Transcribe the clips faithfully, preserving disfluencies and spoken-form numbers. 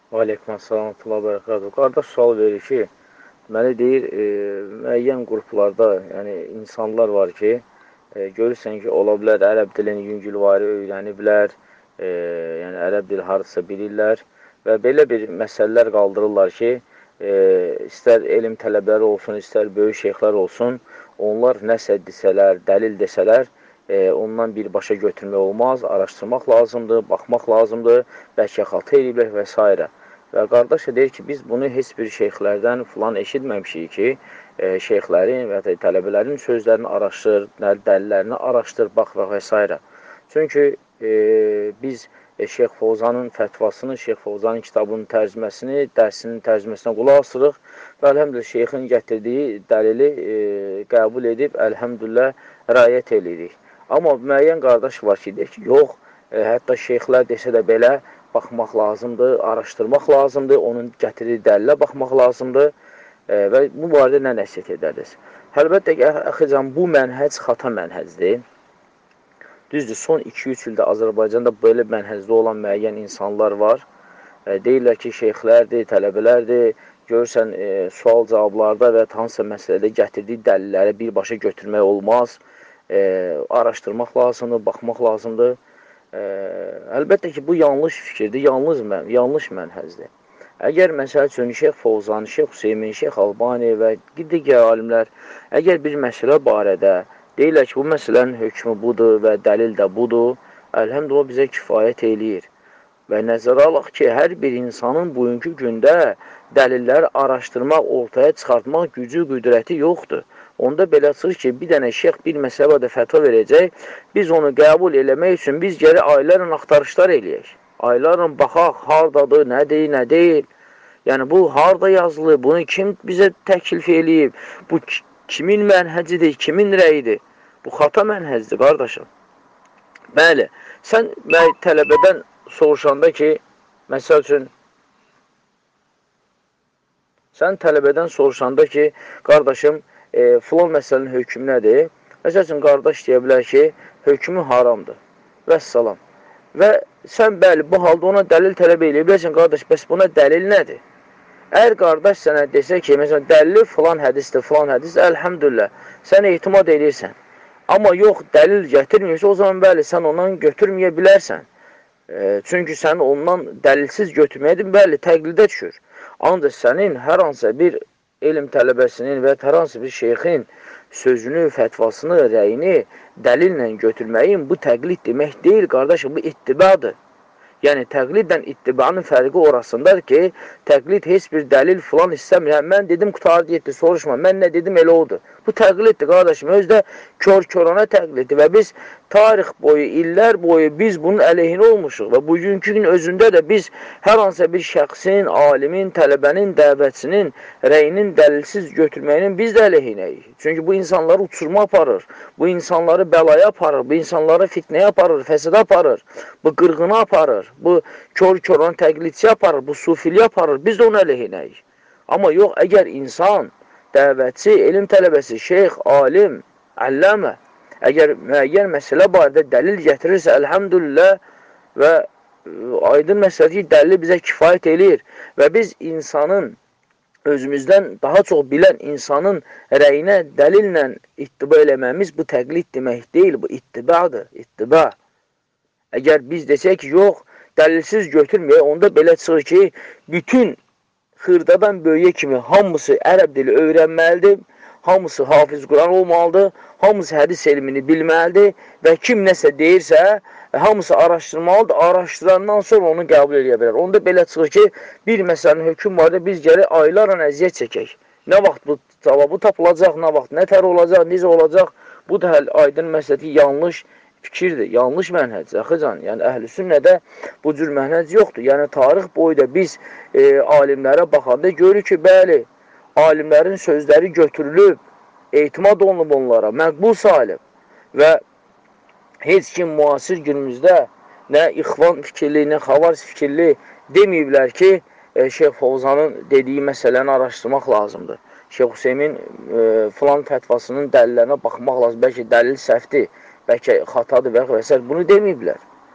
Aleykümselam, Allah bərəkətuhu. Qardaş sual verir ki, deməli deyir, e, müəyyən qruplarda, yəni insanlar var ki, e, görürsən ki, ola bilər ərəb dilini yüngülvari öyrəniblər, e, yəni ərəb dili harasa bilirlər və belə bir məsələlər qaldırırlar ki, e, istər elm tələbələri olsun, istər böyük şeyxlər olsun, onlar nəsə desələr, dəlil desələr, e, ondan birbaşa götürmək olmaz, araşdırmaq lazımdır, baxmaq lazımdır, bəlkə xata ediblər və s. Və qardaş da deyir ki, biz bunu heç bir şeyxlərdən filan eşitməmişik ki, e, şeyxlərin və ya tələbələrin sözlərini araşdır, dəlillərini araşdır, bax və və s. Çünki e, biz e, Şeyx Fovzanın fətvasını, Şeyx Fovzanın kitabının tərcüməsini, dərsinin tərcüməsinə qulaq asırıq və əlhəmdülillah şeyxin gətirdiyi dəlili e, qəbul edib, əlhəmdülillah rayət edirik. Amma müəyyən qardaş var ki, deyir ki, yox, e, hətta şeyxlər desə də belə, baxmaq lazımdır, araşdırmaq lazımdır, onun gətirdiyi dəlilə baxmaq lazımdır e, və bu barədə nə nəsiyyət edəriz? Əlbəttə ki, əxicən, bu mənhəc xata mənhəcdir. Düzdür, son iki üç ildə Azərbaycanda belə mənhəcdə olan müəyyən insanlar var. E, deyirlər ki, şeyxlərdir, tələbələrdir, görürsən, e, sual cavablarda və hansısa məsələdə gətirdiyi dəlilləri birbaşa götürmək olmaz, e, araşdırmaq lazımdır, baxmaq lazımdır. Ə, əlbəttə ki, bu yanlış fikirdir, yanlış, mən, yanlış mənhəzdir. Əgər məsəl üçün Şeyx Fovzan, Şeyx Hüseymin, Şeyx Albani və digər alimlər əgər bir məsələ barədə deyirlər ki, bu məsələnin hökmü budur və dəlil də budur, əlhəmdülillah bizə kifayət eləyir. Və nəzərə alaq ki, hər bir insanın bugünkü gündə dəlilləri araşdırmaq, ortaya çıxartmaq gücü, qüdrəti yoxdur. Onda belə çıxır ki, bir dənə şeyx bir məsələdə fətva verəcək, biz onu qəbul eləmək üçün biz geri aylarla axtarışlar eləyək. Aylarla baxaq, hardadır, nədir, nə deyil. Yəni, bu harda yazılır, bunu kim bizə təklif eləyib, bu kimin mənhəcidir, kimin rəyidir? Bu xata mənhəcidir, qardaşım. Bəli, sən tələbədən soruşanda ki, məsəl üçün, sən tələbədən soruşanda ki, qardaşım, E, filan məsələnin hökmü nədir? Məsəl üçün, qardaş deyə bilər ki, hökmü haramdır. Vəssalam. Və sən, bəli, bu halda ona dəlil tələb eləyə bilərsən, qardaş, bəs buna dəlil nədir? Əgər qardaş sənə desə ki, məsələn, dəlili filan hədisdir, filan hədisdir, əlhəmdülillah, sən etimad edirsən. Amma yox, dəlil gətirməyirsə, o zaman, bəli, sən ondan götürməyə bilərsən. E, çünki sən ondan dəlilsiz götürməyədir, bəli, təqlidə düşür. Ancaq sənin hər hansısa bir elm tələbəsinin və hər hansı bir şeyxin sözünü, fətvasını, rəyini dəlillə götürməyin bu təqlid demək deyil, qardaşım, bu ittibadır. Yəni, təqlidlə ittibanın fərqi orasındadır ki, təqlid heç bir dəlil filan istəmir. Mən dedim, qutardı yetdi, soruşma, mən nə dedim, elə odur. Bu təqliddir, qardaşım, özdə kör-körona təqliddir və biz tarix boyu, illər boyu biz bunun əleyhinə olmuşuq və bugünkü gün özündə də biz hər hansısa bir şəxsin, alimin, tələbənin, dəvətçinin rəyinin dəlilsiz götürməyinin biz də əleyhinəyik. Çünki bu insanları uçurma aparır, bu insanları bəlaya aparır, bu insanları fitnəyə aparır, fəsədə aparır, bu qırğına aparır, bu kör-körona təqlidçi aparır, bu sufili aparır, biz də onun əleyhinəyik. Amma yox, əgər insan, dəvətçi, elm tələbəsi, şeyx, alim, əlləmə, əgər müəyyən məsələ barədə dəlil gətirirsə, əlhəmdülillah və aydın məsələ ki, dəlili bizə kifayət eləyir və biz insanın, özümüzdən daha çox bilən insanın rəyinə, dəlillə ittiba eləməmiz bu təqlid demək deyil, bu ittibadır, ittiba. Əgər biz desək ki, yox, dəlilsiz götürməyək, onda belə çıxır ki, bütün xırdadan böyüyə kimi hamısı ərəb dili öyrənməlidir, hamısı hafiz Quran olmalıdır, hamısı hədis elmini bilməlidir və kim nəsə deyirsə, hamısı araşdırmalıdır, araşdırandan sonra onu qəbul edə bilər. Onda belə çıxır ki, bir məsələnin hökm var da biz gəlir aylarla əziyyət çəkək. Nə vaxt bu cavabı tapılacaq, nə vaxt nətər olacaq, necə olacaq, bu da aydın məsələ ki, yanlış fikirdir, yanlış mənhəc, əxican. Yəni, əhl-i sünnədə bu cür mənhəc yoxdur. Yəni, tarix boyda biz e, alimlərə baxanda görürük ki, bəli, alimlərin sözləri götürülüb, etimad olunub onlara, məqbul salib və heç kim müasir günümüzdə nə ixvan fikirli, nə xavarc fikirli deməyiblər ki, e, Şeyx Fovzanın dediyi məsələni araşdırmaq lazımdır. Şeyx Hüseymin e, filan fətvasının dəlillərinə baxmaq lazım, bəlkə dəlil səhvdir, bəlkə xatadır və və s. Bunu deməyiblər.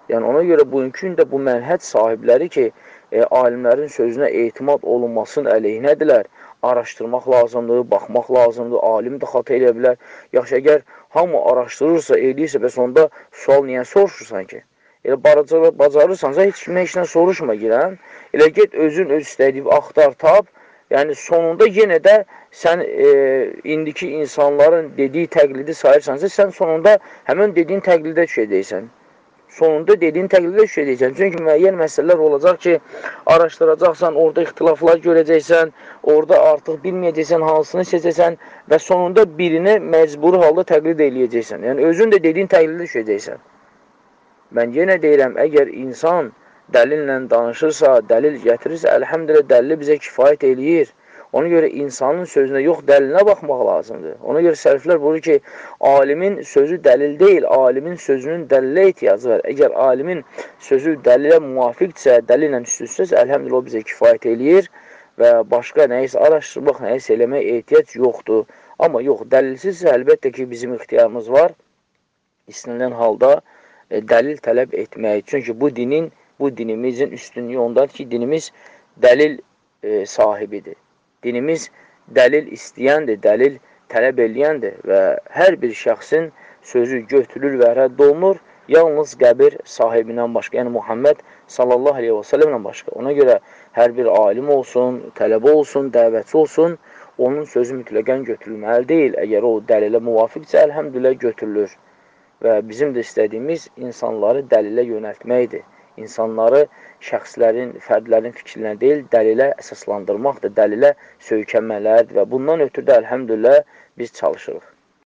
Yəni, ona görə bugünkü gündə bu mənhəc sahibləri ki, e, alimlərin sözünə etimad olunmasının əleyhinədirlər, araşdırmaq lazımdır, baxmaq lazımdır, alim də xata edə bilər. Yaxşı, əgər hamı araşdırırsa, eləyirsə, bəs onda sual niyə soruşursan ki? Elə bacarırsansa, heç kimdən heç nə soruşma girən. Elə get özün öz istədiyi axtar, tap. Yəni, sonunda yenə də sən e, indiki insanların dediyi təqlidi sayırsansa, sən sonunda həmən dediyin təqlidə düşəcəksən. Sonunda dediyin təqlidə düşəcəksən. Çünki müəyyən məsələlər olacaq ki, araşdıracaqsan, orada ixtilaflar görəcəksən, orada artıq bilməyəcəksən, hansını seçəcəksən və sonunda birini məcburi halda təqlid eləyəcəksən. Yəni, özün də dediyin təqlidə düşəcəksən. Mən yenə deyirəm, əgər insan dəlillə danışırsa, dəlil gətirirsə, əlhəmdülə dəlili bizə kifayət eləyir. Ona görə insanın sözünə yox, dəlilinə baxmaq lazımdır. Ona görə sələflər buyurur ki, alimin sözü dəlil deyil, alimin sözünün dəlilə ehtiyacı var. Əgər alimin sözü dəlilə müvafiqdirsə, dəlillə üstünsüz, əlhəmdülə o bizə kifayət eləyir və başqa nəyisə araşdırmaq, nəyisə eləmək ehtiyac yoxdur. Amma yox, dəlilsizsə, əlbəttə ki, bizim ixtiyarımız var. İstənilən halda e, dəlil tələb etmək. Çünki bu dinin, bu dinimizin üstünlüyü ondadır ki, dinimiz dəlil e, sahibidir. Dinimiz dəlil istəyəndir, dəlil tələb eləyəndir və hər bir şəxsin sözü götürülür və rədd olunur, yalnız qəbir sahibindən başqa, yəni Muhammed sallallahu aleyhi və səlləmlə başqa. Ona görə hər bir alim olsun, tələbə olsun, dəvətçi olsun, onun sözü mütləqən götürülməli deyil. Əgər o dəlilə müvafiqsə, əlhəmdülə götürülür. Və bizim də istədiyimiz insanları dəlilə yönəltməkdir. İnsanları şəxslərin, fərdlərin fikirlərinə deyil, dəlilə əsaslandırmaqdır, dəlilə söykənmələrdir və bundan ötürü də əlhəmdülillah biz çalışırıq.